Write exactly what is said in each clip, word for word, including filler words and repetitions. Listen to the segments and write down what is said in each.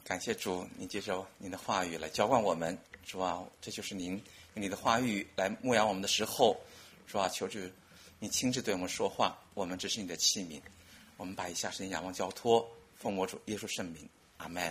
感谢主，你接受您的话语来浇灌我们，主啊，这就是您用你的话语来牧养我们的时候，主啊，求主你亲自对我们说话，我们只是你的器皿，我们把以下时间仰望交托，奉我主耶稣圣名，阿们。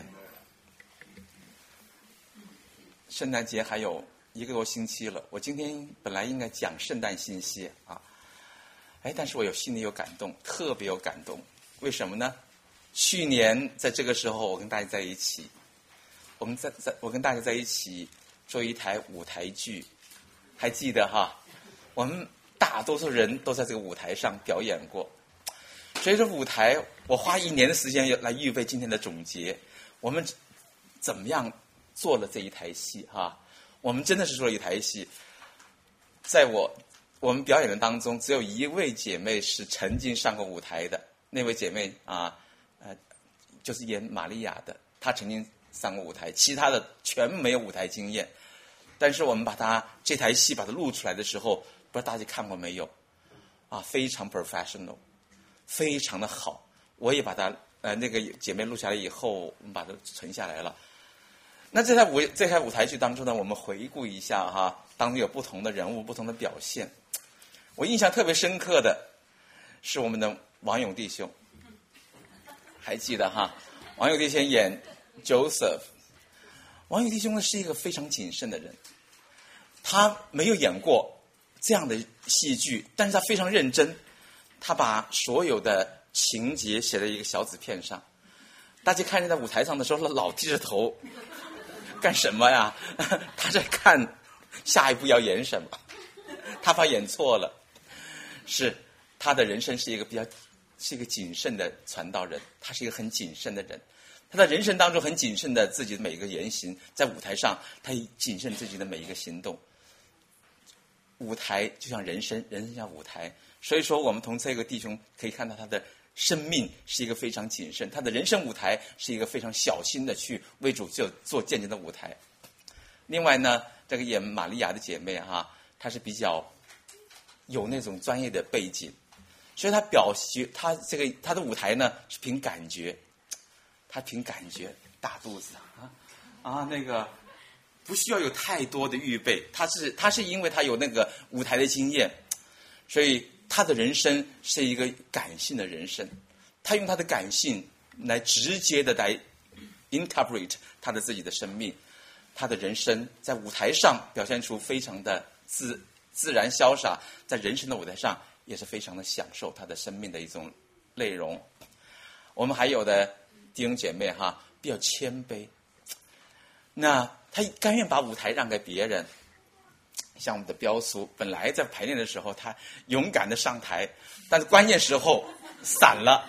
圣诞节还有一个多星期了，我今天本来应该讲圣诞信息啊，哎，但是我有心里有感动，特别有感动，为什么呢？去年在这个时候，我跟大家在一起，我们在在我跟大家在一起做一台舞台剧，还记得哈？我们大多数人都在这个舞台上表演过，所以说舞台我花一年的时间来预备今天的总结，我们怎么样做了这一台戏哈？我们真的是做了一台戏，在我我们表演的当中，只有一位姐妹是曾经上过舞台的，那位姐妹啊。呃，就是演玛利亚的，她曾经上过舞台，其他的全没有舞台经验。但是我们把她这台戏把它录出来的时候，不知道大家看过没有？啊，非常 professional， 非常的好。我也把它呃那个姐妹录下来以后，我们把它存下来了。那这台舞这台舞台剧当中呢，我们回顾一下哈，当中有不同的人物，不同的表现。我印象特别深刻的是我们的王勇弟兄。还记得哈，王友弟兄演 Joseph。王友弟兄呢是一个非常谨慎的人，他没有演过这样的戏剧，但是他非常认真，他把所有的情节写在一个小纸片上。大家看见在舞台上的时候，老低着头，干什么呀？他在看下一步要演什么，他怕演错了。是他的人生是一个比较。是一个谨慎的传道人，他是一个很谨慎的人，他在人生当中很谨慎的自己的每一个言行，在舞台上他也谨慎自己的每一个行动。舞台就像人生，人生像舞台，所以说我们从这个弟兄可以看到他的生命是一个非常谨慎，他的人生舞台是一个非常小心的去为主做做见证的舞台。另外呢，这个演玛利亚的姐妹哈，她是比较有那种专业的背景。所以他表现他这个他的舞台呢是凭感觉，他凭感觉大肚子啊啊那个不需要有太多的预备，他是他是因为他有那个舞台的经验，所以他的人生是一个感性的人生，他用他的感性来直接的来 interpret 他的自己的生命，他的人生在舞台上表现出非常的自自然潇洒，在人生的舞台上。也是非常的享受他的生命的一种内容。我们还有的弟兄姐妹哈，比较谦卑，那他甘愿把舞台让给别人。像我们的标叔，本来在排练的时候他勇敢的上台，但是关键时候散了。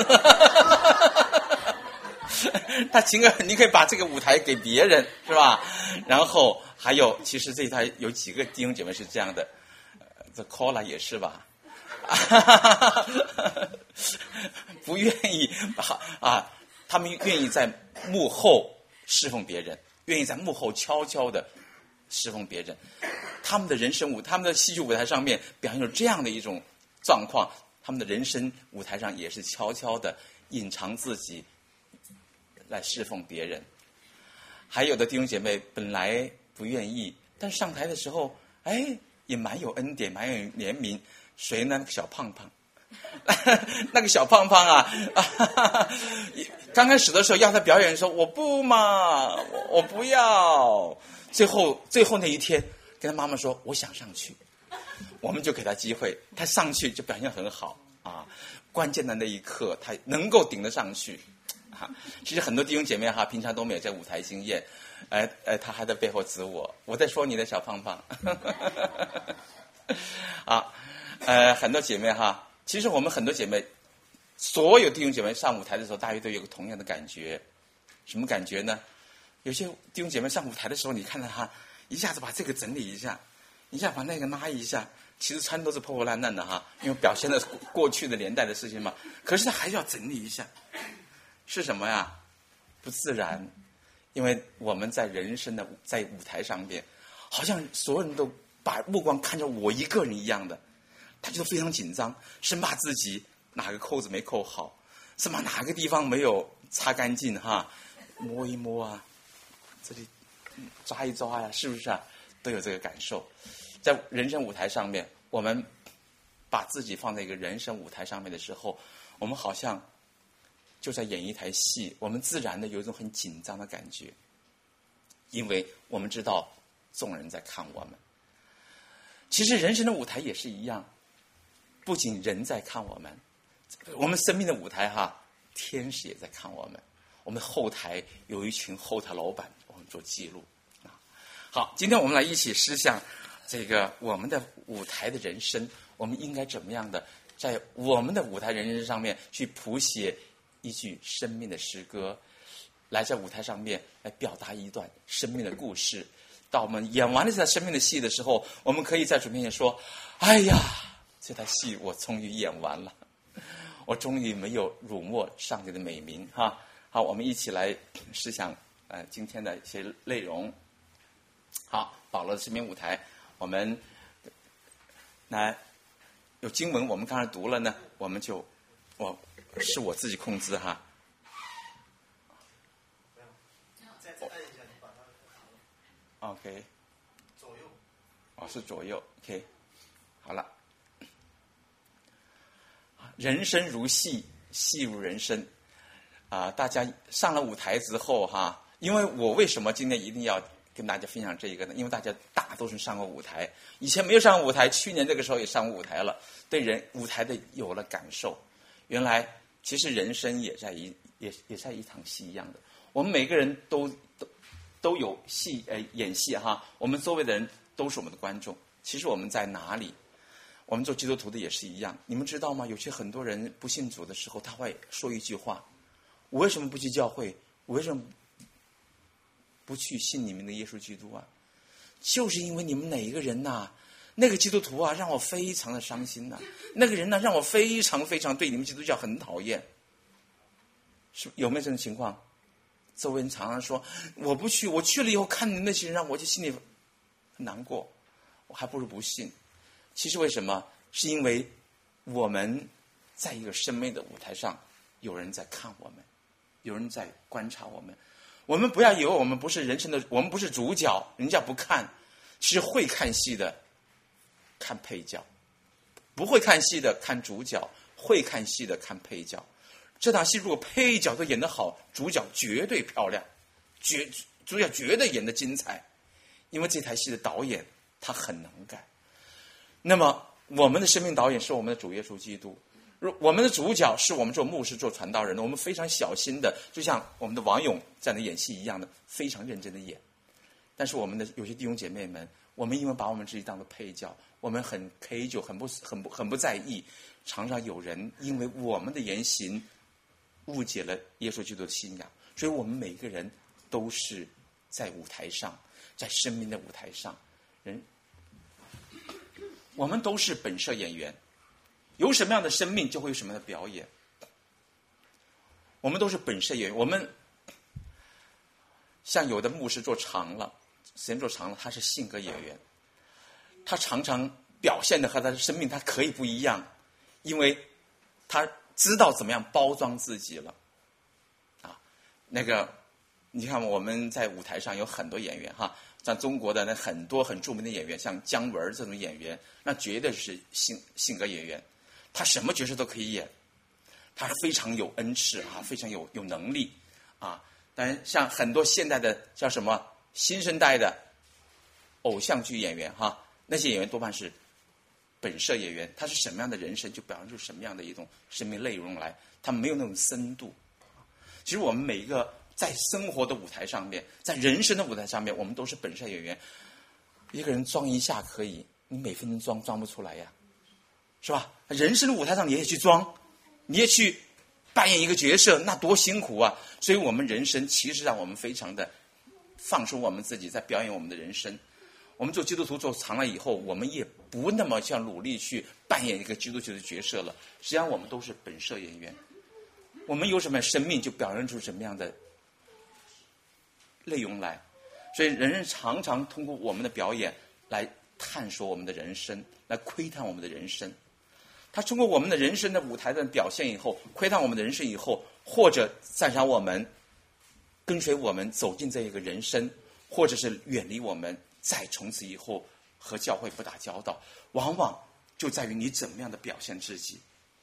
他情愿你可以把这个舞台给别人，是吧？然后还有，其实这一台有几个弟兄姐妹是这样的，这 Cola 也是吧？不愿意啊，他们愿意在幕后侍奉别人，愿意在幕后悄悄的侍奉别人。他们的人生舞，他们的戏剧舞台上面表现出这样的一种状况，他们的人生舞台上也是悄悄的隐藏自己，来侍奉别人。还有的弟兄姐妹本来不愿意，但上台的时候，哎，也蛮有恩典，蛮有怜悯。谁呢？那个小胖胖，那个小胖胖啊，刚开始的时候要他表演的时候，我不嘛，我, 我不要。最后最后那一天，跟他妈妈说，我想上去，我们就给他机会，他上去就表现很好啊。关键的那一刻，他能够顶得上去啊。其实很多弟兄姐妹哈，平常都没有在舞台经验，哎哎，他还在背后指我，我在说你的小胖胖，啊。呃，很多姐妹哈，其实我们很多姐妹，所有弟兄姐妹上舞台的时候，大约都有个同样的感觉，什么感觉呢？有些弟兄姐妹上舞台的时候，你看到他一下子把这个整理一下，一下把那个拉一下，其实穿都是破破烂烂的哈，因为表现了过去的年代的事情嘛。可是他还要整理一下，是什么呀？不自然，因为我们在人生的在舞台上面，好像所有人都把目光看着我一个人一样的。他就非常紧张，生怕自己哪个扣子没扣好，生怕哪个地方没有擦干净哈， 摸一摸啊，这里抓一抓呀、啊，是不是啊？都有这个感受。在人生舞台上面，我们把自己放在一个人生舞台上面的时候，我们好像就在演一台戏，我们自然的有一种很紧张的感觉，因为我们知道众人在看我们。其实人生的舞台也是一样，不仅人在看我们，我们生命的舞台哈，天使也在看我们。我们后台有一群后台老板，我们做记录啊。好，今天我们来一起思想这个我们的舞台的人生，我们应该怎么样的在我们的舞台人生上面去谱写一句生命的诗歌，来在舞台上面来表达一段生命的故事。到我们演完了这台生命的戏的时候，我们可以在主面前说：哎呀，这台戏我终于演完了，我终于没有辱没上帝的美名哈。好，我们一起来思想呃今天的一些内容。好，保罗的生命舞台，我们来有经文我们刚才读了呢，我们就我是我自己控制哈。OK， 左右， 哦，是左右 ，OK， 好了。人生如戏，戏如人生，啊、呃，大家上了舞台之后哈，因为我为什么今天一定要跟大家分享这一个呢？因为大家大多数上过舞台，以前没有上过舞台，去年这个时候也上过舞台了，对人舞台的有了感受。原来其实人生也在一也也在一场戏一样的，我们每个人都都。都有戏呃演戏哈，我们周围的人都是我们的观众。其实我们在哪里？我们做基督徒的也是一样。你们知道吗？有些很多人不信主的时候，他会说一句话：我为什么不去教会？我为什么不去信你们的耶稣基督啊？就是因为你们哪一个人呐、啊，那个基督徒啊，让我非常的伤心呐、啊。那个人呢、啊，让我非常非常对你们基督教很讨厌。是有没有这种情况？周围人常常说我不去，我去了以后看你那些人，让我就心里很难过，我还不如不信。其实为什么？是因为我们在一个生命的舞台上，有人在看我们，有人在观察我们。我们不要以为我们不是人生的，我们不是主角，人家不看。其实会看戏的看配角，不会看戏的看主角，会看戏的看配角。这场戏如果配角都演得好，主角绝对漂亮，绝主角绝对演得精彩，因为这台戏的导演他很能干。那么我们的生命导演是我们的主耶稣基督，我们的主角是我们做牧师做传道人的，我们非常小心的，就像我们的王勇在那演戏一样的，非常认真的演。但是我们的有些弟兄姐妹们，我们因为把我们自己当作配角，我们很 K 就很不很不很不在意，常常有人因为我们的言行误解了耶稣基督的信仰。所以我们每个人都是在舞台上，在生命的舞台上，人我们都是本色演员，有什么样的生命就会有什么样的表演。我们都是本色演员。我们像有的牧师做长了，时间做长了，他是性格演员，他常常表现的和他的生命他可以不一样，因为他知道怎么样包装自己了。啊，那个你看我们在舞台上有很多演员哈，像中国的那很多很著名的演员，像姜文这种演员，那绝对是性性格演员，他什么角色都可以演，他非常有恩赐啊，非常有有能力啊。当然像很多现代的叫什么新生代的偶像剧演员哈，那些演员多半是本色演员，他是什么样的人生就表现出什么样的一种生命内容来，他没有那种深度。其实我们每一个在生活的舞台上面，在人生的舞台上面，我们都是本色演员。一个人装一下可以，你每分钟装装不出来呀，是吧？人生的舞台上你也去装，你也去扮演一个角色，那多辛苦啊！所以我们人生其实让我们非常的放松我们自己，在表演我们的人生。我们做基督徒做长了以后，我们也不那么像努力去扮演一个基督徒的角色了。实际上我们都是本色演员，我们有什么生命就表现出什么样的内容来。所以人人常常通过我们的表演来探索我们的人生，来窥探我们的人生。他通过我们的人生的舞台的表现以后，窥探我们的人生以后，或者赞赏我们， 跟随我们走进这一个人生，或者是远离我们，再从此以后和教会不打交道，往往就在于你怎么样的表现自己。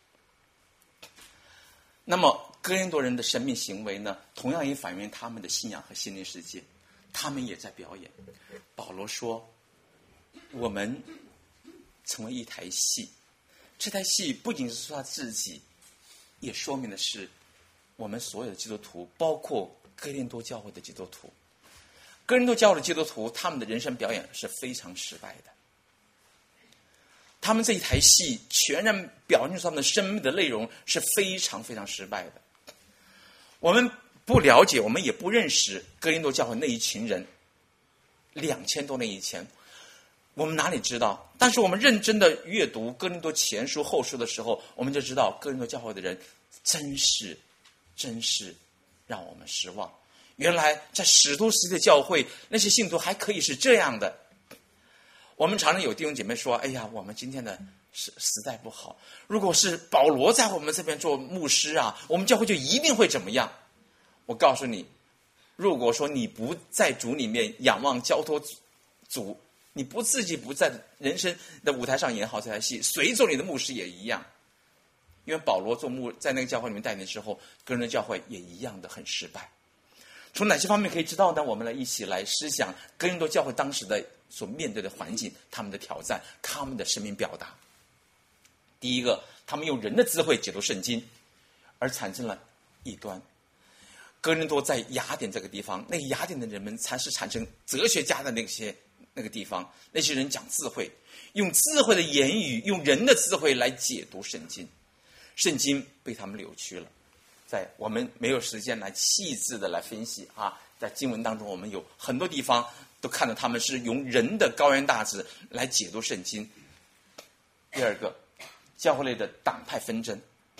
那么哥林多人的生命行为呢，同样也反映他们的信仰和心灵世界，他们也在表演。保罗说，我们成为一台戏，这台戏不仅是说他自己，也说明的是我们所有的基督徒，包括哥林多教会的基督徒。哥林多教会的基督徒，他们的人生表演是非常失败的，他们这一台戏全然表现出他们的生命的内容是非常非常失败的。我们不了解，我们也不认识哥林多教会那一群人，两千多年以前，我们哪里知道？但是我们认真的阅读哥林多前书后书的时候，我们就知道哥林多教会的人真是真是让我们失望。原来在使徒时期的教会，那些信徒还可以是这样的。我们常常有弟兄姐妹说，哎呀，我们今天的时时代不好，如果是保罗在我们这边做牧师啊，我们教会就一定会怎么样。我告诉你，如果说你不在主里面仰望交托主，你不自己不在人生的舞台上演好这台戏，谁做你的牧师也一样。因为保罗做牧在那个教会里面带领之后，个人的教会也一样的很失败。从哪些方面可以知道呢？我们来一起来思想哥林多教会当时的所面对的环境，他们的挑战，他们的生命表达。第一个，他们用人的智慧解读圣经，而产生了异端。哥林多在雅典这个地方，那个雅典的人们才是产生哲学家的那些那个地方，那些人讲智慧，用智慧的言语，用人的智慧来解读圣经，圣经被他们扭曲了。在我们没有时间来细致的来分析啊，在经文当中，我们有很多地方都看到他们是用人的高远大志来解读圣经。第二个，教会内的党派纷争，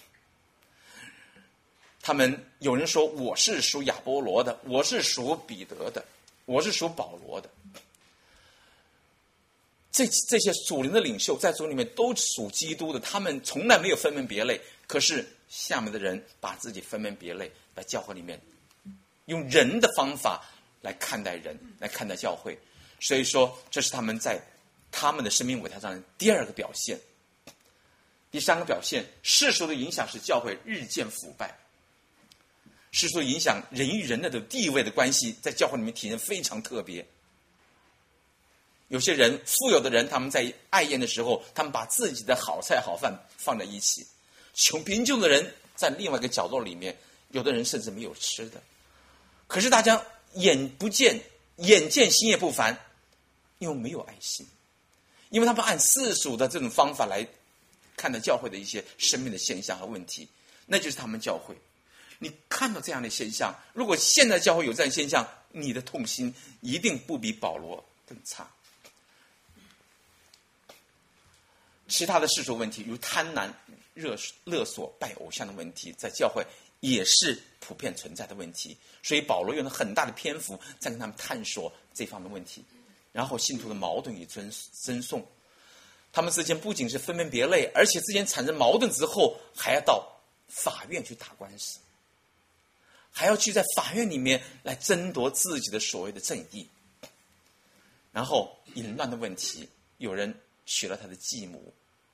他们有人说我是属亚波罗的，我是属彼得的，我是属保罗的。这这些属灵的领袖在主里面都属基督的，他们从来没有分门别类。可是下面的人把自己分门别类，在教会里面用人的方法来看待人，来看待教会。所以说，这是他们在他们的生命舞台上的第二个表现。第三个表现，世俗的影响使教会日渐腐败。世俗影响人与人的地位的关系，在教会里面体现非常特别。有些人，富有的人，他们在爱宴的时候，他们把自己的好菜好饭放在一起；穷贫穷的人在另外一个角落里面，有的人甚至没有吃的。可是大家眼不见，眼见心也不烦，因为没有爱心，因为他们按世俗的这种方法来看待教会的一些生命的现象和问题，那就是他们教会。你看到这样的现象，如果现在教会有这样的现象，你的痛心一定不比保罗更差。其他的世俗问题，如贪婪、热勒索、拜偶像的问题，在教会也是普遍存在的问题。所以保罗用了很大的篇幅在跟他们探索这方面的问题。然后信徒的矛盾与争争讼，他们之间不仅是分门别类，而且之间产生矛盾之后，还要到法院去打官司，还要去在法院里面来争夺自己的所谓的正义。然后淫乱的问题，有人娶了他的继母，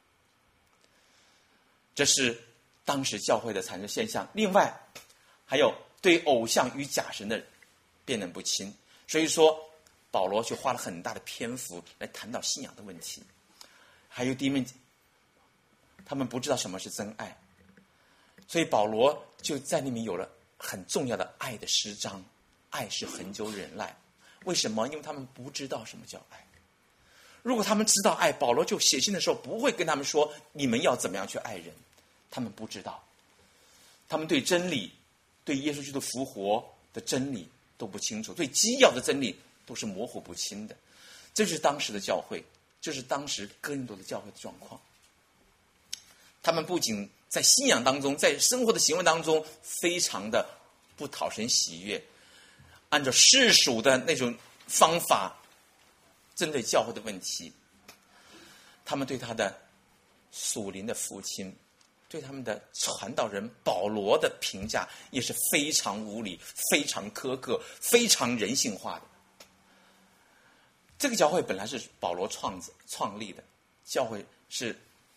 这是当时教会的产生现象。另外还有对偶像与假神的辨认不清，所以说保罗就花了很大的篇幅来谈到信仰的问题。还有第一面，他们不知道什么是真爱，所以保罗就在里面有了很重要的爱的诗章。爱是恒久忍耐，为什么？因为他们不知道什么叫爱。如果他们知道爱，保罗就写信的时候不会跟他们说你们要怎么样去爱人。他们不知道，他们对真理，对耶稣基督复活的真理都不清楚，对基要的真理都是模糊不清的。这是当时的教会，这是当时哥林多的教会的状况。他们不仅在信仰当中，在生活的行为当中非常的不讨神喜悦，按照世俗的那种方法针对教会的问题，他们对他的属灵的父亲对他们的传道人保罗的评价也是非常无理、非常苛刻、非常人性化的。这个教会本来是保罗创创立的，教会是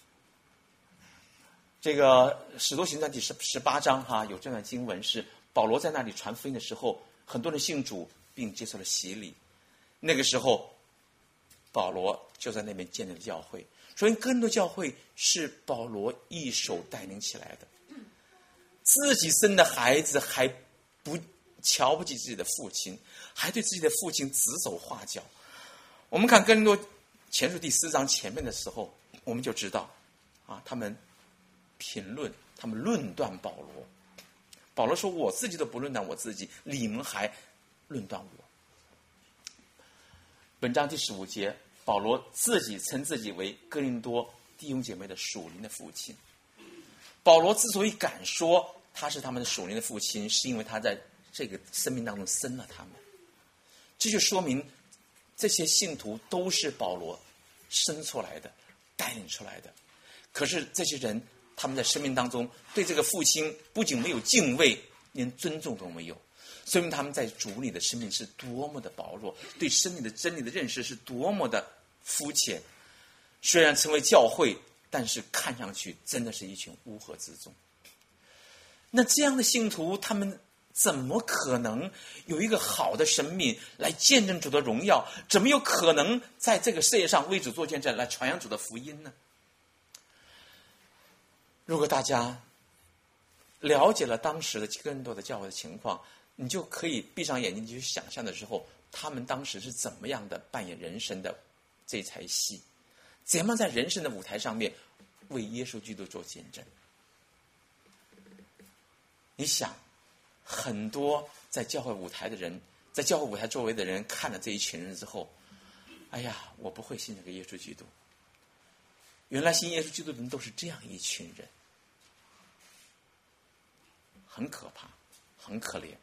这个使徒行传第十十八章哈，有这段经文是保罗在那里传福音的时候，很多人信主并接受了洗礼。那个时候，保罗就在那边建立了教会。所以，更多教会是保罗一手带领起来的。自己生的孩子还不瞧不起自己的父亲，还对自己的父亲指手画脚。我们看更多前书第四章前面的时候，我们就知道啊，他们评论，他们论断保罗。保罗说：“我自己都不论断我自己，你们还论断我。”本章第十五节，保罗自己称自己为哥林多弟兄姐妹的属灵的父亲。保罗之所以敢说他是他们的属灵的父亲，是因为他在这个生命当中生了他们。这就说明这些信徒都是保罗生出来的、带领出来的。可是这些人，他们在生命当中对这个父亲不仅没有敬畏，连尊重都没有，说明他们在主里的生命是多么的薄弱，对生命的真理的认识是多么的肤浅。虽然成为教会，但是看上去真的是一群乌合之众。那这样的信徒，他们怎么可能有一个好的生命来见证主的荣耀？怎么有可能在这个世界上为主做见证，来传扬主的福音呢？如果大家了解了当时的更多的教会的情况，你就可以闭上眼睛去想象的时候，他们当时是怎么样的扮演人生的这台戏，怎样在人生的舞台上面为耶稣基督做见证。你想，很多在教会舞台的人，在教会舞台周围的人看了这一群人之后，哎呀，我不会信这个耶稣基督。原来信耶稣基督的人都是这样一群人，很可怕，很可怜。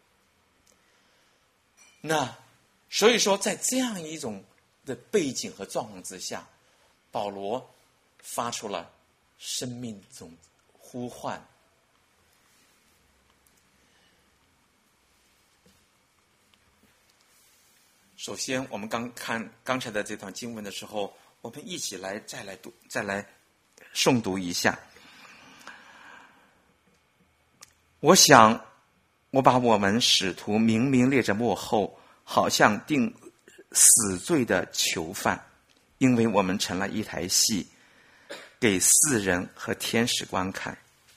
那所以说，在这样一种的背景和状况之下，保罗发出了生命这种呼唤。首先，我们刚看刚才的这段经文的时候，我们一起来再来读，再来诵读一下。我想，我把我们使徒明明列在幕后，好像定死罪的囚犯，因为我们成了一台戏，给世人和天使观看。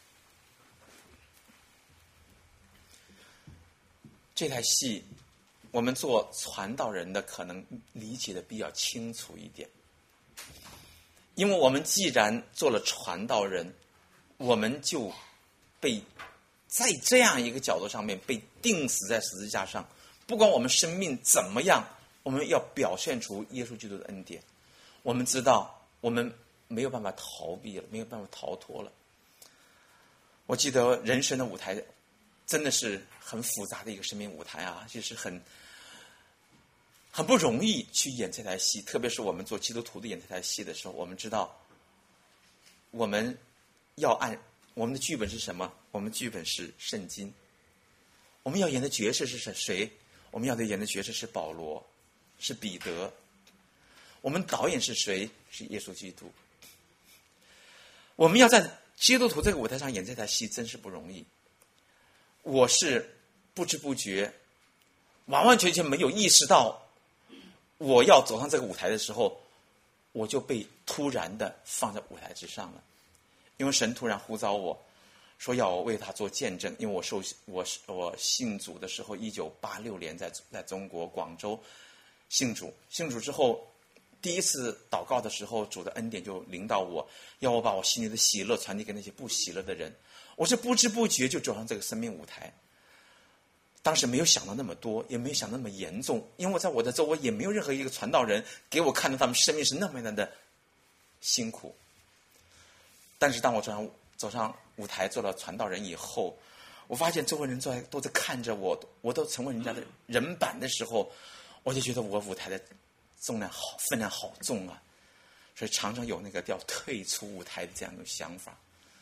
这台戏，我们做传道人的可能理解的比较清楚一点，因为我们既然做了传道人，我们就被在这样一个角度上面被钉死在十字架上。不管我们生命怎么样，我们要表现出耶稣基督的恩典。我们知道我们没有办法逃避了，没有办法逃脱了。我记得人生的舞台真的是很复杂的一个生命舞台啊，就是很很不容易去演这台戏。特别是我们做基督徒的演这台戏的时候，我们知道我们要按我们的剧本是什么？我们剧本是圣经。我们要演的角色是谁？我们要的演的角色是保罗，是彼得。我们导演是谁？是耶稣基督。我们要在基督徒这个舞台上演这台戏，真是不容易。我是不知不觉，完完全全没有意识到，我要走上这个舞台的时候，我就被突然的放在舞台之上了。因为神突然呼召我，说要我为他做见证。因为我受我我信主的时候，一九八六年在在中国广州信主，信主之后，第一次祷告的时候，主的恩典就临到我，要我把我心里的喜乐传递给那些不喜乐的人。我是不知不觉就走上这个生命舞台。当时没有想到那么多，也没有想那么严重，因为我在我的周围也没有任何一个传道人给我看到他们生命是那么样的辛苦。但是当我走上走上舞台做了传道人以后，我发现周围人都在都在看着我，我都成为人家的人板的时候，我就觉得我舞台的重量好分量好重啊，所以常常有那个要退出舞台的这样的想法。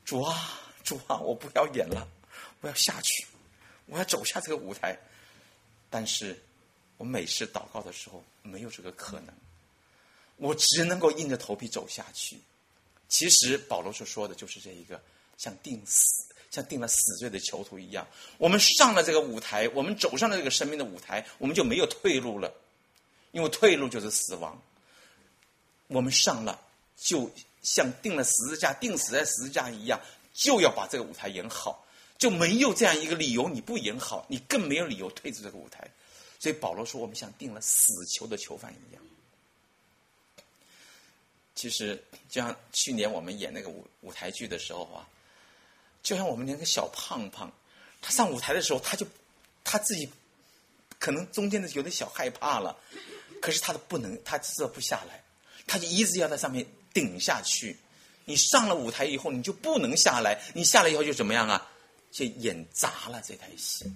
主啊，主啊，我不要演了，我要下去，我要走下这个舞台。但是我每次祷告的时候没有这个可能，我只能够硬着头皮走下去。其实保罗所说的就是这一个像定死像定了死罪的囚徒一样，我们上了这个舞台，我们走上了这个生命的舞台，我们就没有退路了，因为退路就是死亡。我们上了就像定了十字架，定死在十字架一样，就要把这个舞台演好，就没有这样一个理由你不演好，你更没有理由退出这个舞台。所以保罗说我们像定了死囚的囚犯一样。其实就像去年我们演那个舞舞台剧的时候啊，就像我们那个小胖胖，他上舞台的时候他就他自己可能中间的有点小害怕了，可是他的不能他知道不下来，他就一直要在上面顶下去。你上了舞台以后你就不能下来，你下来以后就怎么样啊，就演砸了这台戏。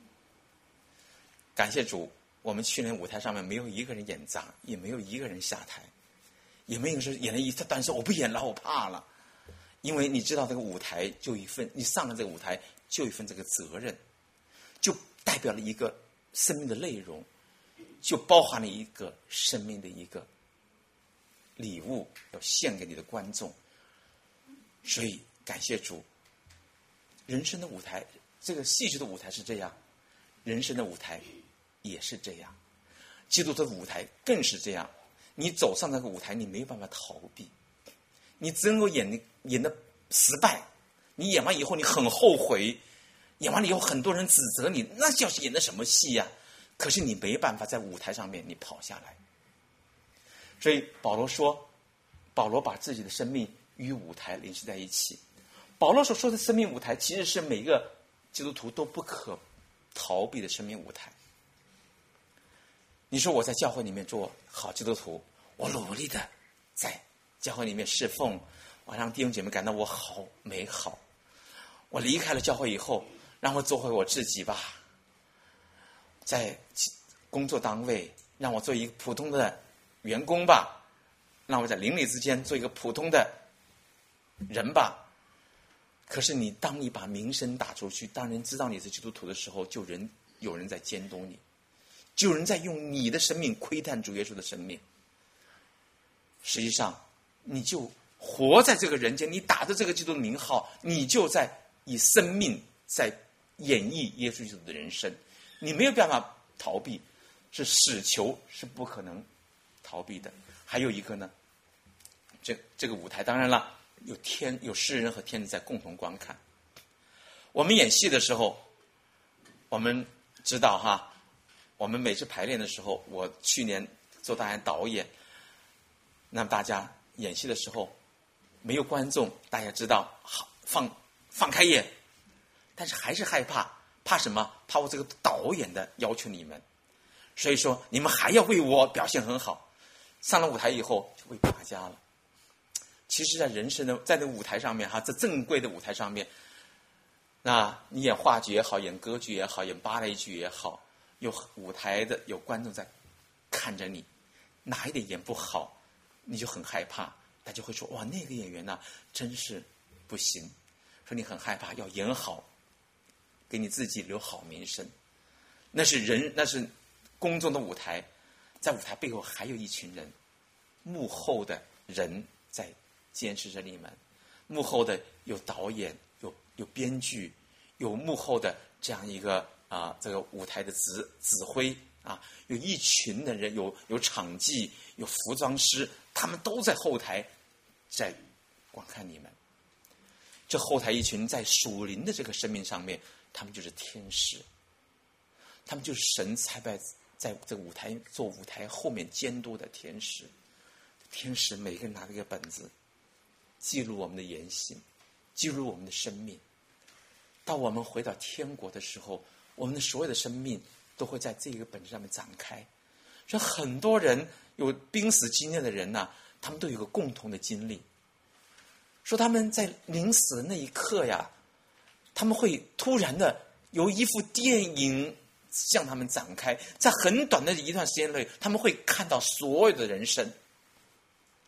感谢主，我们去年舞台上面没有一个人演砸，也没有一个人下台，也没有说演了一段说我不演了我怕了。因为你知道这个舞台就一份，你上了这个舞台就一份这个责任，就代表了一个生命的内容，就包含了一个生命的一个礼物要献给你的观众。所以感谢主，人生的舞台，这个戏剧的舞台是这样，人生的舞台也是这样，基督的舞台更是这样。你走上那个舞台，你没有办法逃避，你只能够演演的失败，你演完以后你很后悔，演完了以后很多人指责你，那叫是演的什么戏呀、啊？可是你没办法在舞台上面你跑下来。所以保罗说，保罗把自己的生命与舞台联系在一起。保罗所说的生命舞台，其实是每个基督徒都不可逃避的生命舞台。你说我在教会里面做好基督徒，我努力的在教会里面侍奉，我让弟兄姐妹感到我好美好。我离开了教会以后，让我做回我自己吧，在工作单位让我做一个普通的员工吧，让我在邻里之间做一个普通的人吧。可是你当你把名声打出去，当人知道你是基督徒的时候，就人有人在监督你，就有人在用你的生命窥探主耶稣的生命。实际上你就活在这个人间，你打着这个基督的名号，你就在以生命在演绎耶稣基督的人生，你没有办法逃避，是死囚是不可能逃避的。还有一个呢，这这个舞台当然了，有天有世人和天人在共同观看。我们演戏的时候，我们知道哈，我们每次排练的时候，我去年做导演导演，那么大家演戏的时候没有观众，大家知道好放放开演，但是还是害怕，怕什么？怕我这个导演的要求你们，所以说你们还要为我表现很好。上了舞台以后就为大家了。其实在人生的在这个舞台上面哈，这正规的舞台上面，那你演话剧也好，演歌剧也好，演芭蕾剧也好，有舞台的有观众在看着你，哪一点演不好你就很害怕，大家会说哇那个演员啊真是不行，说你很害怕，要演好，给你自己留好名声。那是人，那是公众的舞台，在舞台背后还有一群人，幕后的人在监视着你们，幕后的有导演，有有编剧，有幕后的这样一个啊、呃、这个舞台的指指挥啊，有一群的人，有有场记，有服装师，他们都在后台在观看你们。这后台一群在属灵的这个生命上面，他们就是天使，他们就是神差派在这个舞台做舞台后面监督的天使。天使每个人拿着一个本子，记录我们的言行，记录我们的生命。到我们回到天国的时候，我们的所有的生命都会在这个本子上面展开。所以很多人有濒死经验的人呐、啊，他们都有个共同的经历，说他们在临死的那一刻呀，他们会突然的有一幅电影向他们展开，在很短的一段时间内，他们会看到所有的人生。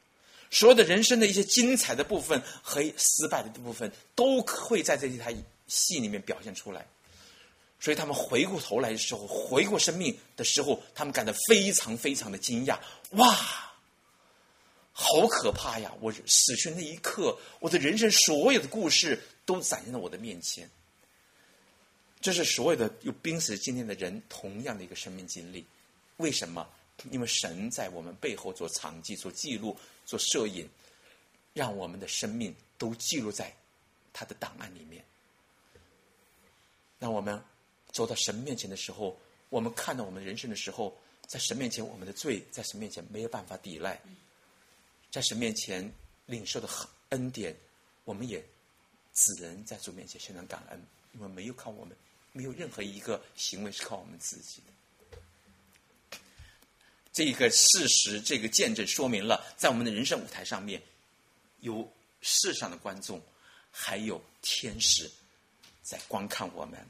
所有的人生的一些精彩的部分和失败的部分，都会在这一台戏里面表现出来。所以他们回过头来的时候，回过生命的时候，他们感到非常非常的惊讶。哇，好可怕呀！我死去那一刻，我的人生所有的故事都展现在我的面前。这是所有的有濒死经验的人同样的一个生命经历。为什么？因为神在我们背后做场记、做记录、做摄影，让我们的生命都记录在他的档案里面。让我们走到神面前的时候，我们看到我们人生的时候，在神面前我们的罪在神面前没有办法抵赖，在神面前领受的恩典，我们也只能在主面前献上感恩，因为没有靠我们，没有任何一个行为是靠我们自己的。这个事实，这个见证说明了，在我们的人生舞台上面，有世上的观众，还有天使在观看我们。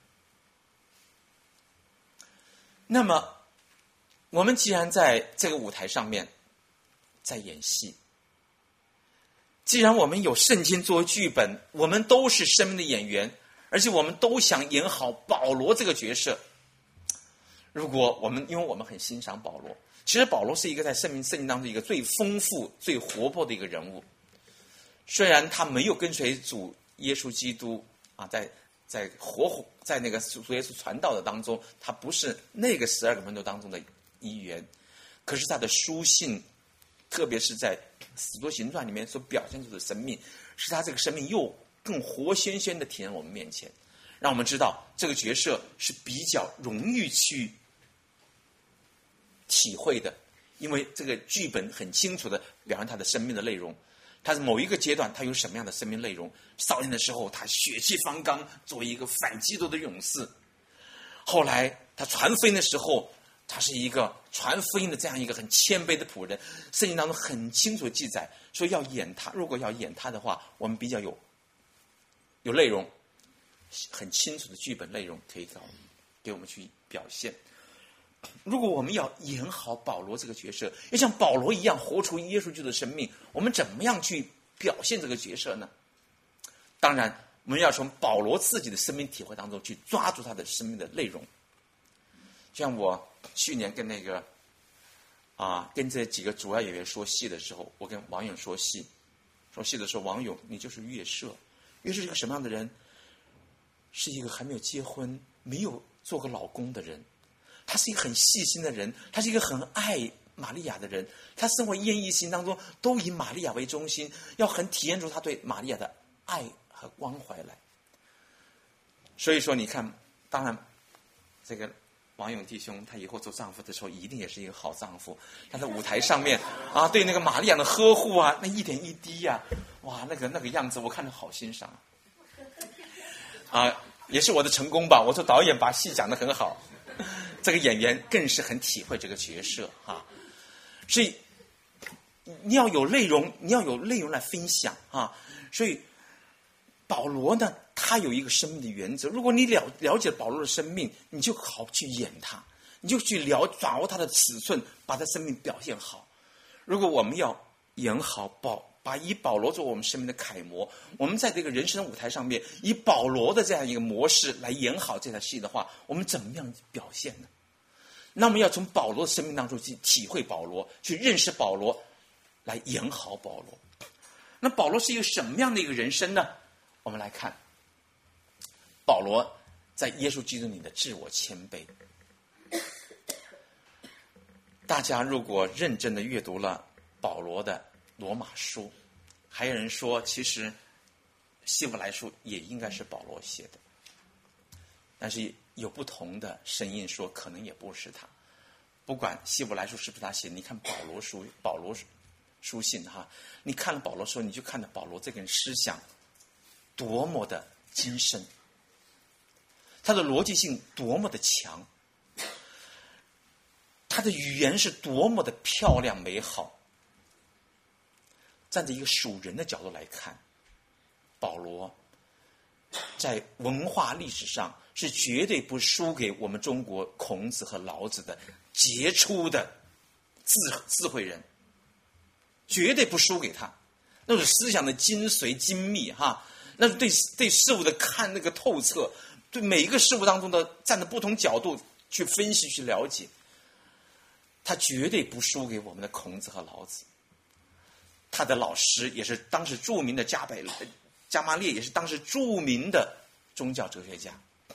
那么我们既然在这个舞台上面在演戏，既然我们有圣经作为剧本，我们都是生命的演员，而且我们都想演好保罗这个角色。如果我们因为我们很欣赏保罗，其实保罗是一个在圣经圣经当中一个最丰富最活泼的一个人物。虽然他没有跟随主耶稣基督啊，在在活在那个主耶稣传道的当中，他不是那个十二个门徒当中的一员，可是他的书信，特别是在使徒行传里面所表现出的生命，使他这个生命又更活鲜鲜的体现在我们面前，让我们知道这个角色是比较容易去体会的，因为这个剧本很清楚的表现他的生命的内容。他是某一个阶段他有什么样的生命内容，少年的时候他血气方刚，作为一个反基督的勇士，后来他传福音的时候，他是一个传福音的这样一个很谦卑的仆人，圣经当中很清楚的记载说要演他，如果要演他的话，我们比较有有内容，很清楚的剧本内容可以给我们给我们去表现。如果我们要演好保罗这个角色，要像保罗一样活出耶稣基督的生命，我们怎么样去表现这个角色呢？当然我们要从保罗自己的生命体会当中去抓住他的生命的内容。像我去年跟那个啊跟这几个主要演员说戏的时候，我跟王勇说戏说戏的时候，王勇你就是约瑟。约瑟是一个什么样的人？是一个还没有结婚没有做过老公的人，他是一个很细心的人，他是一个很爱玛利亚的人，他生活宴逸行当中都以玛利亚为中心，要很体现出他对玛利亚的爱和关怀来。所以说你看，当然这个王勇弟兄他以后做丈夫的时候一定也是一个好丈夫，他在舞台上面啊对那个玛利亚的呵护啊，那一点一滴啊，哇那个那个样子我看着好欣赏啊，也是我的成功吧，我做导演把戏讲得很好，这个演员更是很体会这个角色啊，所以你要有内容，你要有内容来分享啊。所以保罗呢，他有一个生命的原则，如果你了了解保罗的生命，你就好去演他，你就去了掌握他的尺寸，把他生命表现好。如果我们要演好保把以保罗作为我们生命的楷模，我们在这个人生舞台上面以保罗的这样一个模式来演好这台戏的话，我们怎么样表现呢？那么要从保罗的生命当中去体会保罗，去认识保罗，来演好保罗。那保罗是一个什么样的一个人生呢？我们来看保罗在耶稣基督里的自我谦卑。大家如果认真的阅读了保罗的罗马书，还有人说其实希伯来书也应该是保罗写的，但是有不同的声音说可能也不是他。不管希伯来书是不是他写，你看保罗书保罗书信哈，你看了保罗书，你就看到保罗这个人思想多么的精深，他的逻辑性多么的强，他的语言是多么的漂亮美好。站在一个属人的角度来看，保罗在文化历史上是绝对不输给我们中国孔子和老子的杰出的智智慧人， 绝对不输给他。那种思想的精髓精密哈，那种对对事物的看那个透彻，对每一个事物当中的站在不同角度去分析去了解，他绝对不输给我们的孔子和老子。他的老师也是当时著名的加百加马列，也是当时著名的宗教哲学家。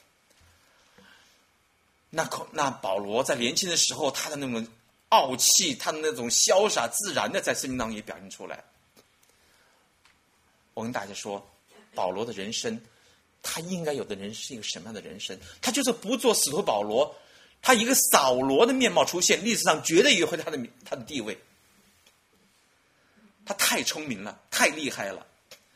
那那保罗在年轻的时候，他的那种傲气，他的那种潇洒自然的，在圣经当中也表现出来。我跟大家说，保罗的人生，他应该有的人是一个什么样的人生？他就是不做使徒保罗，他一个扫罗的面貌出现，历史上绝对有回他的他的地位。他太聪明了，太厉害了。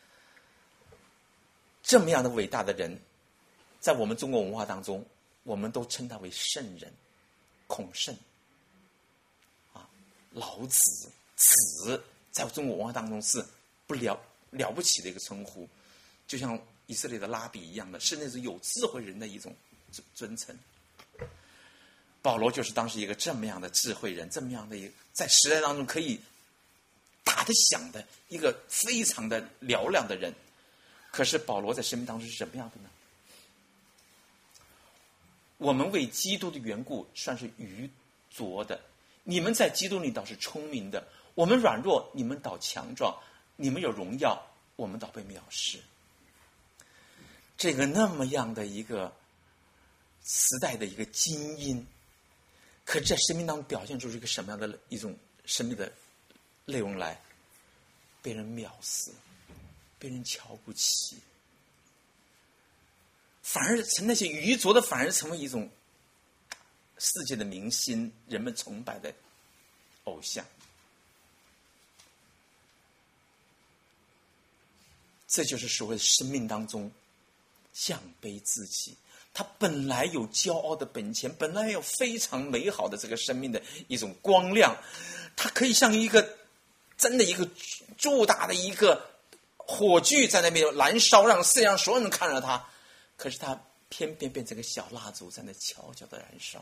这么样的伟大的人，在我们中国文化当中，我们都称他为圣人，孔圣。啊，老子、子，在中国文化当中是不了了不起的一个称呼，就像以色列的拉比一样的，是那种有智慧人的一种尊称。保罗就是当时一个这么样的智慧人，这么样的一个在时代当中可以打得响的一个非常的嘹亮的人。可是保罗在生命当中是什么样的呢？我们为基督的缘故算是愚拙的，你们在基督里倒是聪明的。我们软弱，你们倒强壮；你们有荣耀，我们倒被藐视。这个那么样的一个时代的一个精英，可是在生命当中表现出一个什么样的一种生命的内容来？被人藐视，被人瞧不起，反而成那些愚拙的，反而成为一种世界的明星，人们崇拜的偶像。这就是所谓生命当中降卑自己。他本来有骄傲的本钱，本来有非常美好的这个生命的一种光亮，他可以像一个真的一个巨大的一个火炬在那边燃烧，让世界上所有人看着他。可是他偏偏变成个小蜡烛，在那悄悄的燃烧。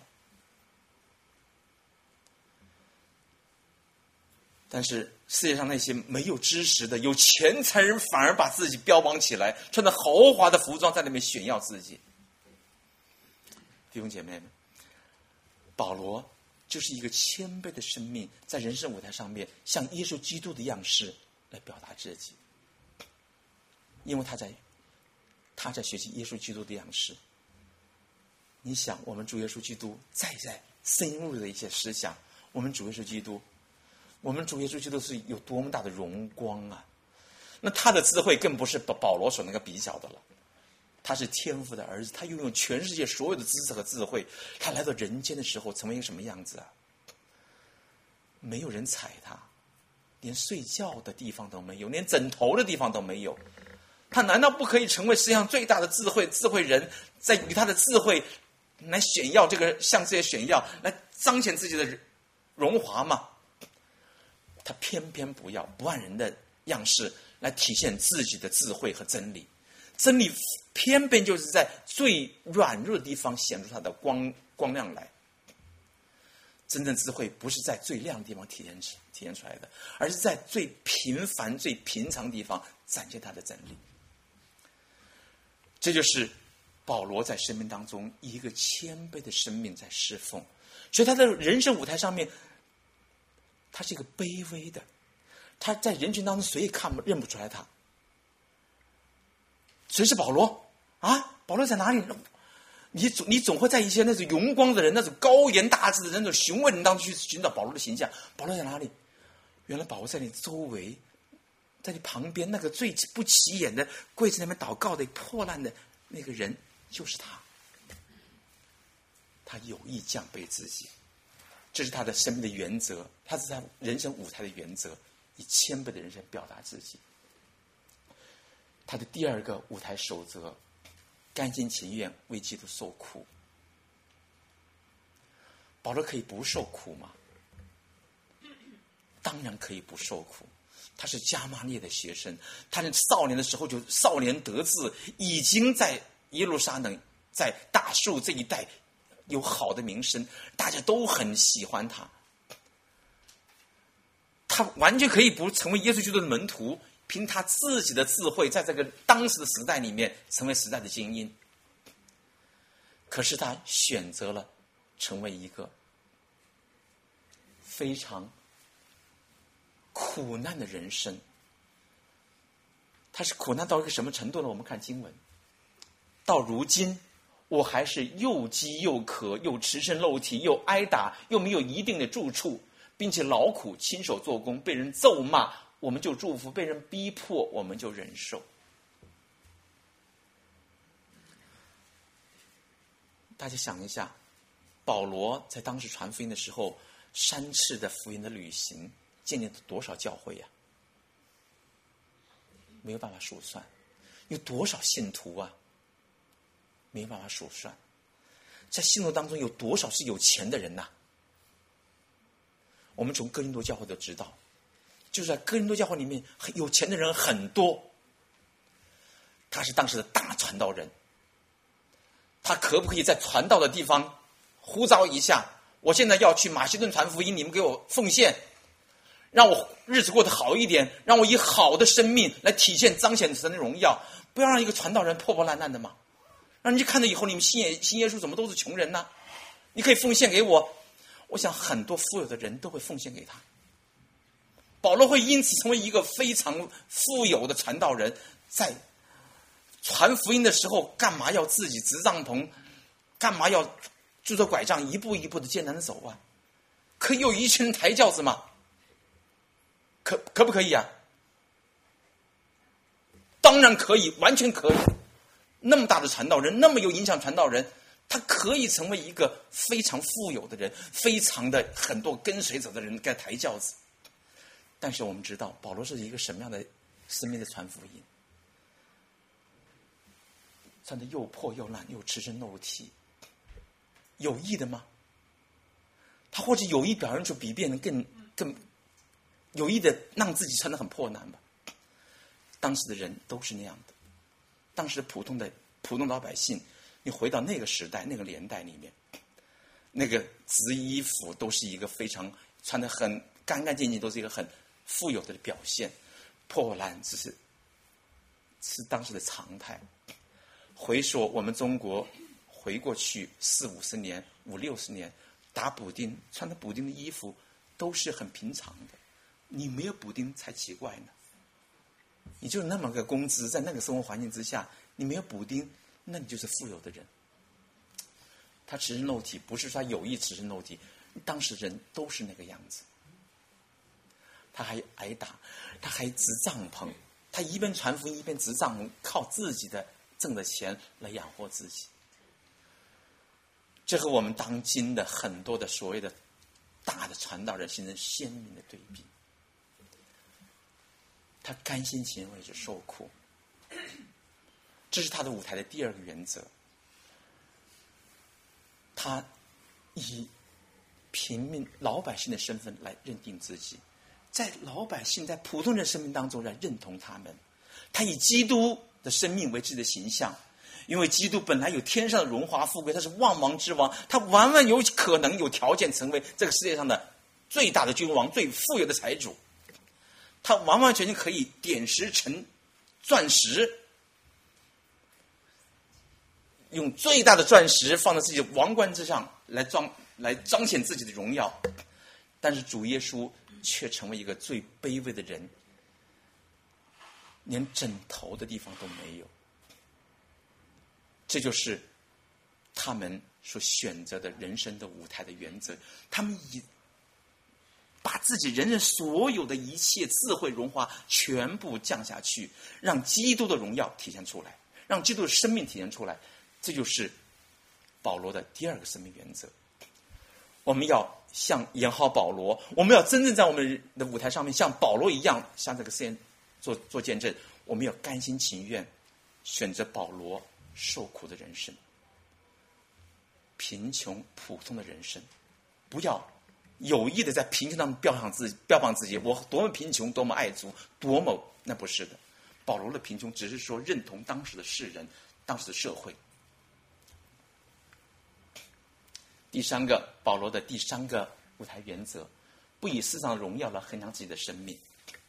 但是世界上那些没有知识的有钱财人，反而把自己标榜起来，穿着豪华的服装在那边炫耀自己。弟兄姐妹们，保罗就是一个谦卑的生命，在人生舞台上面像耶稣基督的样式来表达自己。因为他在他在学习耶稣基督的样式。你想，我们主耶稣基督再在深入的一些思想，我们主耶稣基督我们主耶稣基督是有多么大的荣光啊！那他的智慧更不是保罗所能够比较的了。他是天父的儿子，他拥有全世界所有的知识和智慧。他来到人间的时候，成为一个什么样子啊？没有人踩他，连睡觉的地方都没有，连枕头的地方都没有。他难道不可以成为世界上最大的智慧智慧人，在与他的智慧来炫耀这个，向这些炫耀，来彰显自己的荣华吗？他偏偏不要，不按人的样式来体现自己的智慧和真理。真理偏偏就是在最软弱的地方显出它的光光亮来。真正智慧不是在最亮的地方体现体现出来的，而是在最平凡最平常的地方展现它的真理。这就是保罗在生命当中以一个谦卑的生命在侍奉，所以他在人生舞台上面，他是一个卑微的，他在人群当中谁也看不认不出来他。谁是保罗啊？保罗在哪里？你总你总会在一些那种荣光的人、那种高言大志的人、那种雄伟人当中去寻找保罗的形象。保罗在哪里？原来保罗在你周围，在你旁边那个最不起眼的跪在那边祷告的破烂的那个人，就是他。他有意降卑自己，这是他的生命的原则，他是他人生舞台的原则，以谦卑的人生表达自己。他的第二个舞台守则，甘心情愿为基督受苦。保罗可以不受苦吗？当然可以不受苦。他是加马列的学生，他在少年的时候就少年得志，已经在耶路撒冷在大树这一带有好的名声，大家都很喜欢他。 他完全可以不成为耶稣基督的门徒，凭他自己的智慧，在这个当时的时代里面成为时代的精英。可是他选择了成为一个非常苦难的人生。他是苦难到一个什么程度呢？我们看经文，到如今我还是又饥又渴，又赤身露体，又挨打，又没有一定的住处，并且劳苦亲手做工，被人咒骂我们就祝福，被人逼迫我们就忍受。大家想一下，保罗在当时传福音的时候，三次的福音的旅行，建立了多少教会呀、啊？没有办法数算。有多少信徒啊？没有办法数算。在信徒当中有多少是有钱的人呐、啊？我们从哥林多教会都知道，就是在哥林多教会里面有钱的人很多。他是当时的大传道人，他可不可以在传道的地方呼召一下，我现在要去马其顿传福音，你们给我奉献，让我日子过得好一点，让我以好的生命来体现彰显神的荣耀，不要让一个传道人破破烂烂的嘛，让人家看到以后你们信耶信耶稣怎么都是穷人呢、啊？你可以奉献给我。我想很多富有的人都会奉献给他，保罗会因此成为一个非常富有的传道人。在传福音的时候，干嘛要自己支帐篷，干嘛要拄着拐杖一步一步的艰难的走啊？可以有一群人抬轿子吗？可可不可以啊？当然可以，完全可以。那么大的传道人，那么有影响传道人，他可以成为一个非常富有的人，非常的很多跟随者的人该抬轿子。但是我们知道保罗是一个什么样的生命的传福音，穿的又破又烂，又赤身露体，有意的吗？他或者有意表现出比别人更更有意的让自己穿得很破烂吧？当时的人都是那样的，当时普通的普通老百姓，你回到那个时代那个年代里面，那个织衣服都是一个非常穿得很干干净净，都是一个很富有的表现，破烂只是是当时的常态。回说我们中国回过去四五十年五六十年，打补丁穿的补丁的衣服都是很平常的，你没有补丁才奇怪呢。你就那么个工资，在那个生活环境之下，你没有补丁，那你就是富有的人。他赤身露体，不是说他有意赤身露体，当时人都是那个样子。他还挨打，他还支帐篷，他一边传福音一边支帐篷，靠自己的挣的钱来养活自己。这和我们当今的很多的所谓的大的传道人形成鲜明的对比。他甘心情愿去受苦，这是他的舞台的第二个原则。他以平民老百姓的身份来认定自己，在老百姓在普通人生命当中来认同他们。他以基督的生命为自己的形象，因为基督本来有天上的荣华富贵，他是万王之王，他完完有可能有条件成为这个世界上的最大的君王，最富有的财主。他完完全全可以点石成钻石，用最大的钻石放在自己的王冠之上来彰来彰显自己的荣耀。但是主耶稣却成为一个最卑微的人，连枕头的地方都没有。这就是他们所选择的人生的舞台的原则。他们以把自己人生所有的一切智慧荣华全部降下去，让基督的荣耀体现出来，让基督的生命体现出来。这就是保罗的第二个生命原则。我们要像演好保罗，我们要真正在我们的舞台上面像保罗一样，像这个实验做做见证。我们要甘心情愿选择保罗受苦的人生，贫穷普通的人生，不要有意的在贫穷当中标榜自己，标榜自己，我多么贫穷，多么爱主，多么……那不是的。保罗的贫穷只是说认同当时的世人，当时的社会。第三个，保罗的第三个舞台原则， 不以世上的荣耀来衡量自己的生命。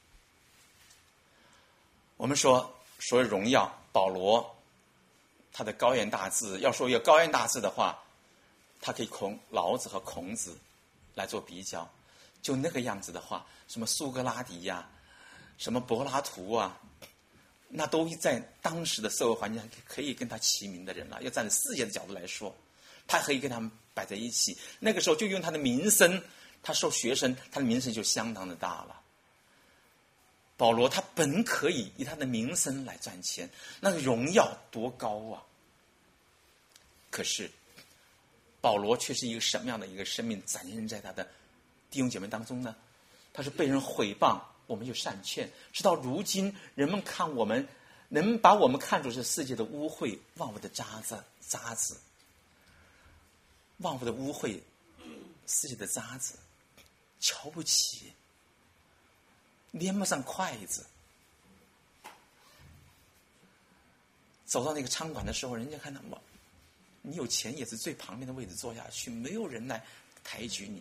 我们说所谓荣耀，保罗他的高言大志，要说有高言大志的话，他可以孔老子和孔子来做比较。就那个样子的话，什么苏格拉底呀、啊，什么柏拉图啊，那都在当时的社会环境上可以跟他齐名的人了。要站在世界的角度来说，他可以跟他们摆在一起。那个时候就用他的名声，他收学生，他的名声就相当的大了。保罗他本可以以他的名声来赚钱，那个荣耀多高啊！可是保罗却是一个什么样的一个生命展现在他的弟兄姐妹当中呢？他是被人毁谤，我们就善劝，直到如今人们看我们，人们把我们看作是世界的污秽，万物的渣子渣子万物的污秽，世界的渣子，瞧不起，拈不上筷子。走到那个餐馆的时候，人家看到哇，你有钱也是最旁边的位置坐下去，没有人来抬举你。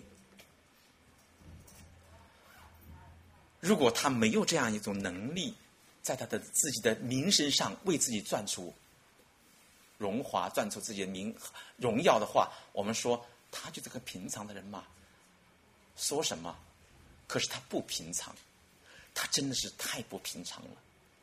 如果他没有这样一种能力，在他的自己的名声上为自己赚出荣华，赚出自己的名荣耀的话，我们说他就是个平常的人嘛。说什么？可是他不平常，他真的是太不平常了。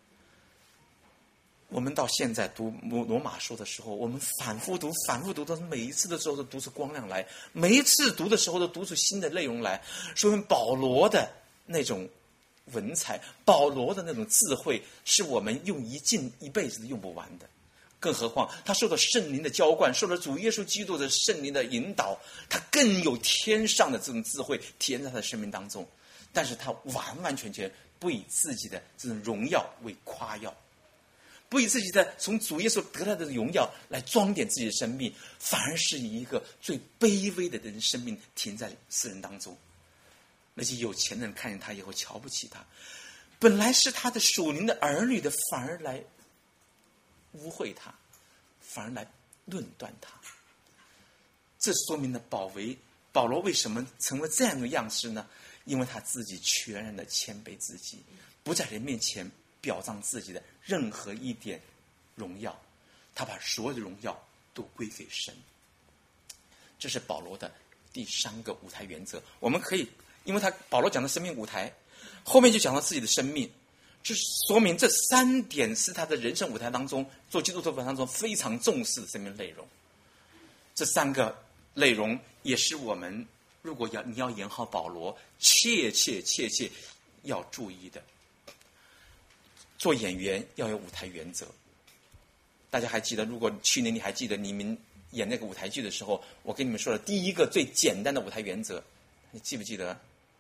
我们到现在读罗马书的时候，我们反复读反复读，都是每一次的时候都读出光亮来，每一次读的时候都读出新的内容来。说明保罗的那种文采，保罗的那种智慧，是我们用一尽一辈子都用不完的。更何况他受到圣灵的浇灌，受到主耶稣基督的圣灵的引导，他更有天上的这种智慧体现在他的生命当中。但是他完完全全不以自己的这种荣耀为夸耀，不以自己的从主耶稣得来的荣耀来装点自己的生命，反而是以一个最卑微的人生命停在世人当中。那些有钱人看见他以后瞧不起他，本来是他的属灵的儿女的，反而来污秽他，反而来论断他。这说明了保为保罗为什么成为这样的样式呢？因为他自己全然的谦卑自己，不在人面前表彰自己的任何一点荣耀，他把所有的荣耀都归给神。这是保罗的第三个舞台原则。我们可以，因为他保罗讲的生命舞台，后面就讲到自己的生命，就说明这三点是他的人生舞台当中，做基督徒当中非常重视的生命内容。这三个内容也是我们如果要你要演好保罗，切切切切要注意的。做演员要有舞台原则。大家还记得，如果去年你还记得你们演那个舞台剧的时候，我跟你们说了第一个最简单的舞台原则，你记不记得？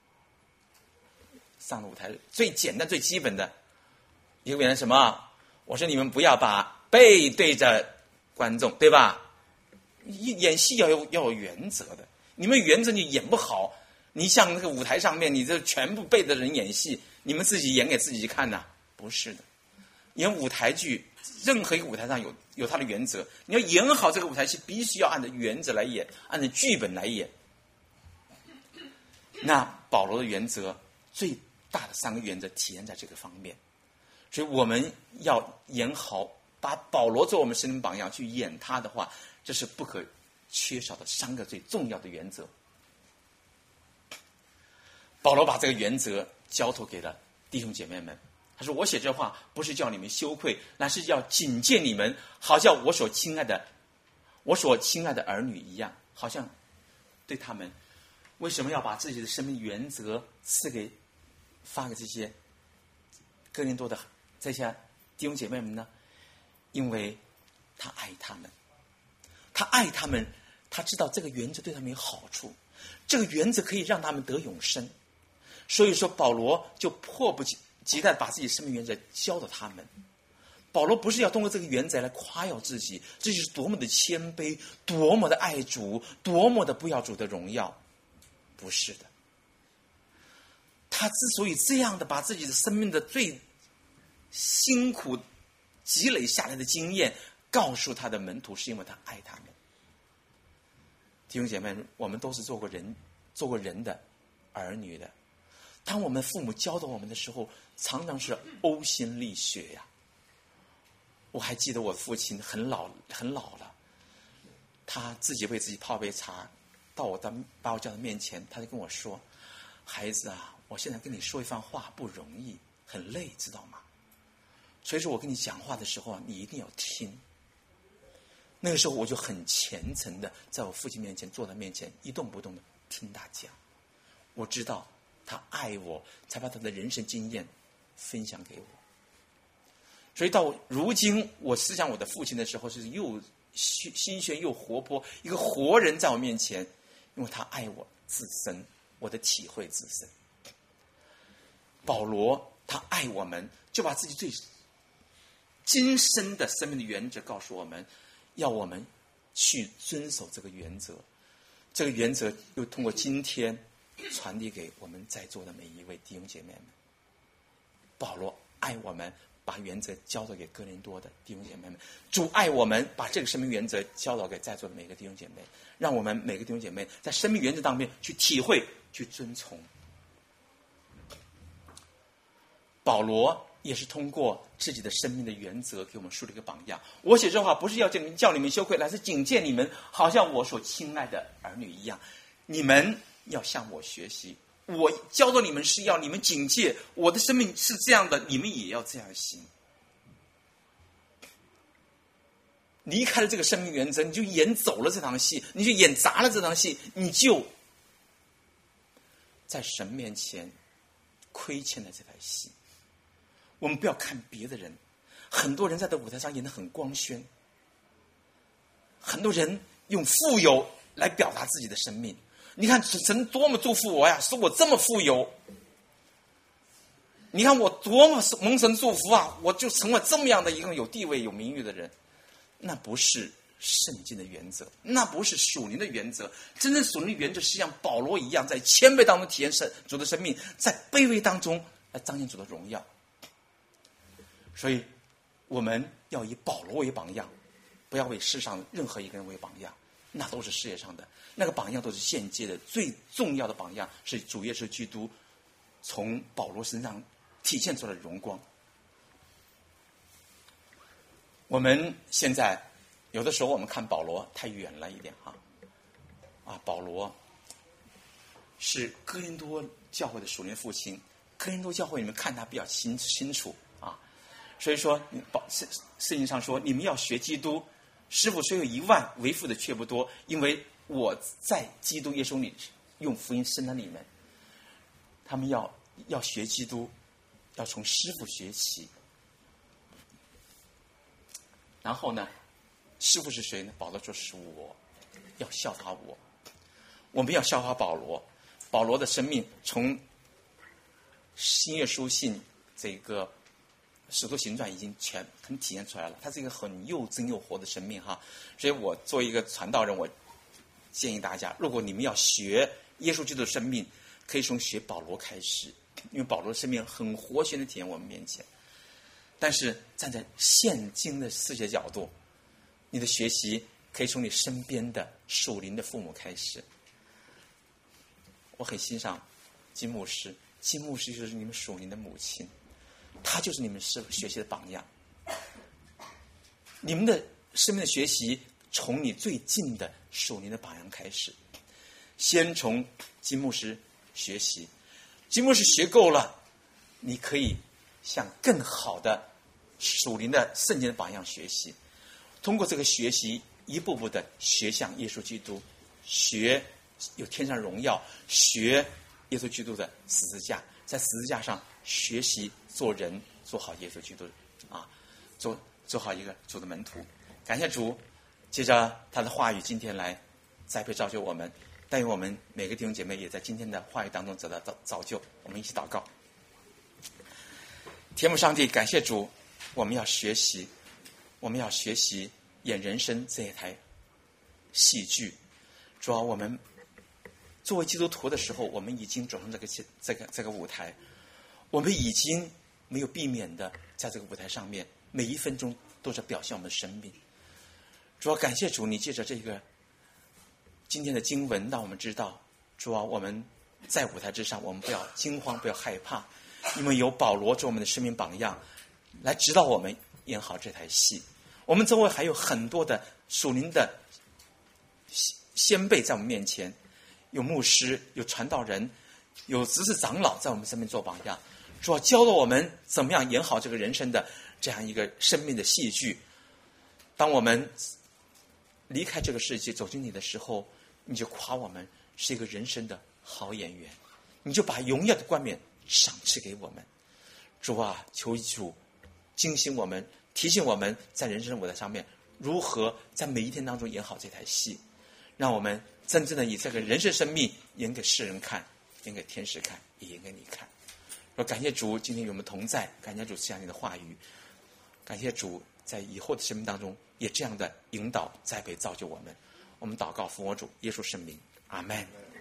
上了舞台最简单最基本的一个原则什么？我说你们不要把背对着观众，对吧？演戏要有要有原则的，你们原则你演不好，你像那个舞台上面你这全部背着人演戏，你们自己演给自己看呐、啊？不是的，演舞台剧任何一个舞台上有有它的原则，你要演好这个舞台戏，必须要按照原则来演，按照剧本来演。那保罗的原则最大的三个原则体现在这个方面，所以我们要演好，把保罗做我们生命榜样去演他的话，这是不可缺少的三个最重要的原则。保罗把这个原则交托给了弟兄姐妹们，他说：“我写这话不是叫你们羞愧，乃是要警戒你们，好像我所亲爱的、我所亲爱的儿女一样。”好像对他们，为什么要把自己的生命原则赐给、发给这些哥林多的这些弟兄姐妹们呢？因为他爱他们，他爱他们，他知道这个原则对他们有好处，这个原则可以让他们得永生。所以说，保罗就迫不及急待把自己生命原则教导他们。保罗不是要通过这个原则来夸耀自己，这就是多么的谦卑，多么的爱主，多么的不要主的荣耀。不是的，他之所以这样的把自己的生命的最辛苦积累下来的经验告诉他的门徒，是因为他爱他们。弟兄姐妹，我们都是做过人做过人的， 儿女的。当我们父母教导我们的时候，常常是呕心沥血呀。我还记得我父亲很老很老了，他自己为自己泡杯茶，到我的把我叫到面前，他就跟我说：“孩子啊，我现在跟你说一番话不容易，很累，知道吗？所以说我跟你讲话的时候，你一定要听。”那个时候我就很虔诚的在我父亲面前坐在面前，一动不动的听他讲。我知道他爱我，才把他的人生经验分享给我。所以到如今我思想我的父亲的时候，是又新鲜又活泼，一个活人在我面前，因为他爱我至深，我的体会至深。保罗他爱我们，就把自己最精深的生命的原则告诉我们，要我们去遵守这个原则。这个原则又通过今天传递给我们在座的每一位弟兄姐妹们。保罗爱我们，把原则教导给哥林多的弟兄姐妹们。主爱我们，把这个生命原则教导给在座的每个弟兄姐妹，让我们每个弟兄姐妹在生命原则当中去体会，去遵从。保罗也是通过自己的生命的原则给我们树立一个榜样。我写这话不是要叫你们叫你们羞愧，乃是警戒你们，好像我所亲爱的儿女一样。你们要向我学习，我教导你们是要你们警戒，我的生命是这样的，你们也要这样行。离开了这个生命原则，你就演走了这场戏，你就演砸了这场戏，你就在神面前亏欠了这台戏。我们不要看别的人，很多人在这舞台上演得很光鲜，很多人用富有来表达自己的生命。你看神多么祝福我呀，使我这么富有。你看我多么蒙神祝福啊，我就成为这么样的一个有地位有名誉的人。那不是圣经的原则，那不是属灵的原则。真正属灵的原则是像保罗一样，在谦卑当中体验神主的生命，在卑微当中来彰显主的荣耀。所以我们要以保罗为榜样，不要为世上任何一个人为榜样，那都是世界上的，那个榜样都是现阶的。最重要的榜样是主耶稣基督从保罗身上体现出来的荣光。我们现在有的时候我们看保罗太远了一点哈，啊，保罗是哥林多教会的属灵父亲，哥林多教会你们看他比较清清楚啊。所以说圣圣经上说，你们要学基督，师傅虽有一万，为父的却不多，因为我在基督耶稣里用福音生了你们。他们要要学基督，要从师傅学习。然后呢，师傅是谁呢？保罗说是我，要效法我。我们要效法保罗。保罗的生命从新约书信这个使徒行传已经全很体现出来了，它是一个很又真又活的生命哈。所以我作为一个传道人，我建议大家，如果你们要学耶稣基督的生命，可以从学保罗开始，因为保罗的生命很活鲜的体现我们面前。但是站在现今的世界角度，你的学习可以从你身边的属灵的父母开始。我很欣赏金牧师，金牧师就是你们属灵的母亲，他就是你们学习的榜样。你们的生命的学习从你最近的属灵的榜样开始，先从金牧师学习。金牧师学够了，你可以向更好的属灵的圣经的榜样学习。通过这个学习，一步步的学向耶稣基督，学有天上荣耀，学耶稣基督的十字架，在十字架上学习做人，做好耶稣基督啊，做做好一个主的门徒。感谢主，借着他的话语今天来栽培造就我们，但愿我们每个弟兄姐妹也在今天的话语当中得到造造就。我们一起祷告。天父上帝，感谢主，我们要学习，我们要学习演人生这一台戏剧。主要我们作为基督徒的时候，我们已经走上这个这个这个舞台，我们已经没有避免的在这个舞台上面，每一分钟都在表现我们的生命。主要感谢主，你借着这个今天的经文，让我们知道，主啊，我们在舞台之上，我们不要惊慌，不要害怕，因为有保罗做我们的生命榜样，来指导我们演好这台戏。我们周围还有很多的属灵的先辈在我们面前，有牧师，有传道人，有执事长老在我们身边做榜样，主要教导我们怎么样演好这个人生的这样一个生命的戏剧。当我们离开这个世界走进你的时候，你就夸我们是一个人生的好演员，你就把荣耀的冠冕赏赐给我们。主啊，求主警醒我们，提醒我们在人生的舞台上面如何在每一天当中演好这台戏，让我们真正的以这个人生生命演给世人看，演给天使看，也演给你看。我感谢主今天与我们同在，感谢主赐下你的话语，感谢主在以后的生命当中也这样的引导栽培造就我们。我们祷告奉我主耶稣圣名，阿们。